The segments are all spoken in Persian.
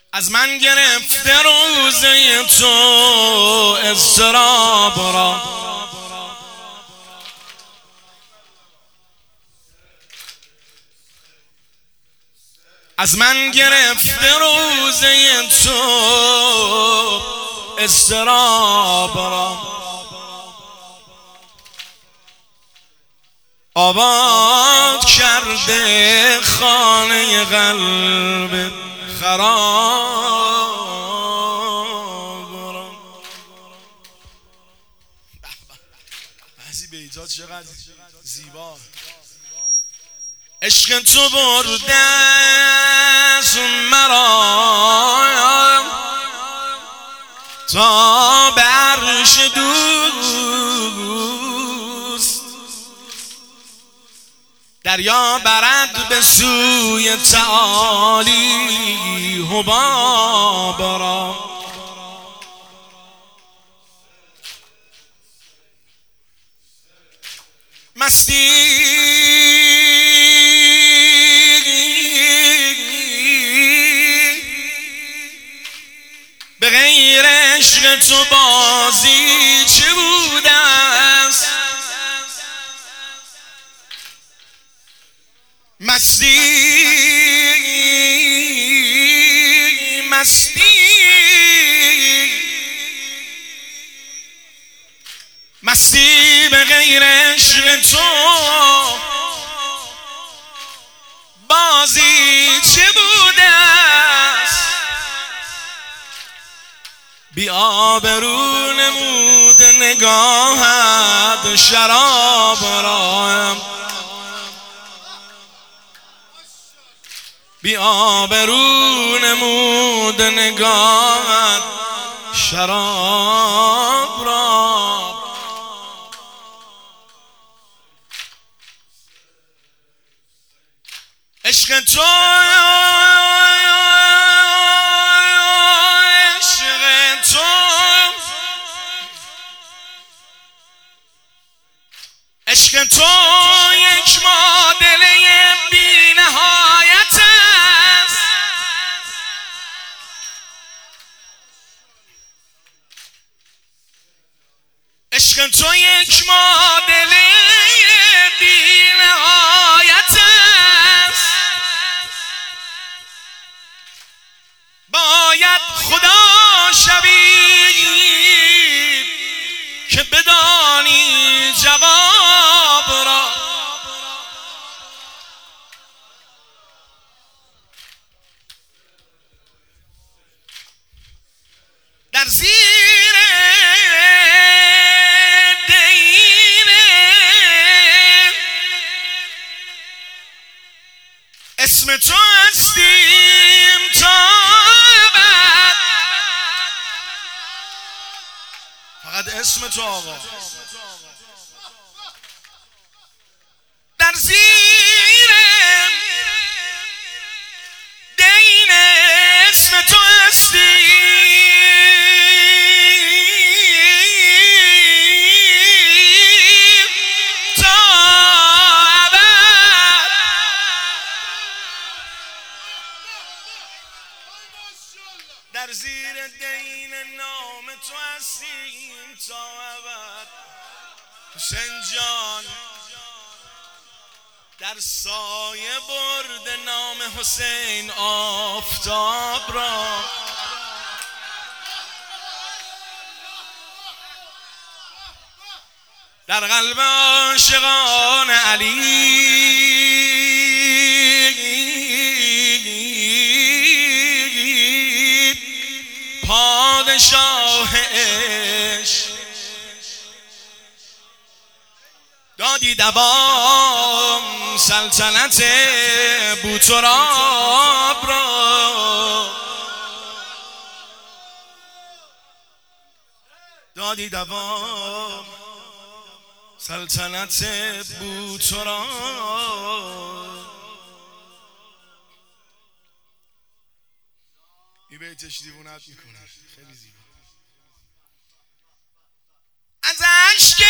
از من گرفته روزه تو اضطراب را، از من گرفته روزه تو اضطراب را، آباد کرده خانه قلب خراب را. بعضی بیتات چقدر زیبا. عشق تو برده از مرا تا به عرش دوست، دریا برد به سوی تعالی حباب را. مستی به غیر عشق تو بازی چه بوده است؟ مستی مستی مستی به غیر عشق تو بازی چه بوده است؟ بی آبرو نمود نگاهت شراب را، بی آبرو نمود نگاهت شراب را. عشق تو عشق تو یک معادله بی نهایت است. عشق تو یک معادله بی نهایت است. باید خدا شوی که بدانی جواب را. در زیر دین اسم تو هستیم تا ابد. فقط اسم تو آقا. در زیر دین اسم تو هستیم تا ابد. در زیر دین نام تو هستیم تا ابد. حسین جان در سایه برد نام حسین آفتاب را. در قلب عاشقان علی پادشاه عشق دادی دوام سلطنت بوتراب را. دادی دوام سلطنت بوتراب. این بیتش دیوونت میکنه، خیلی زیبا. از عشق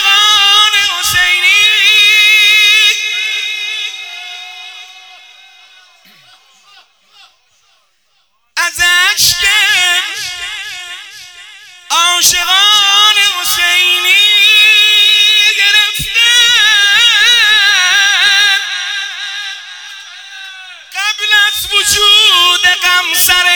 عاشقان حسینی سر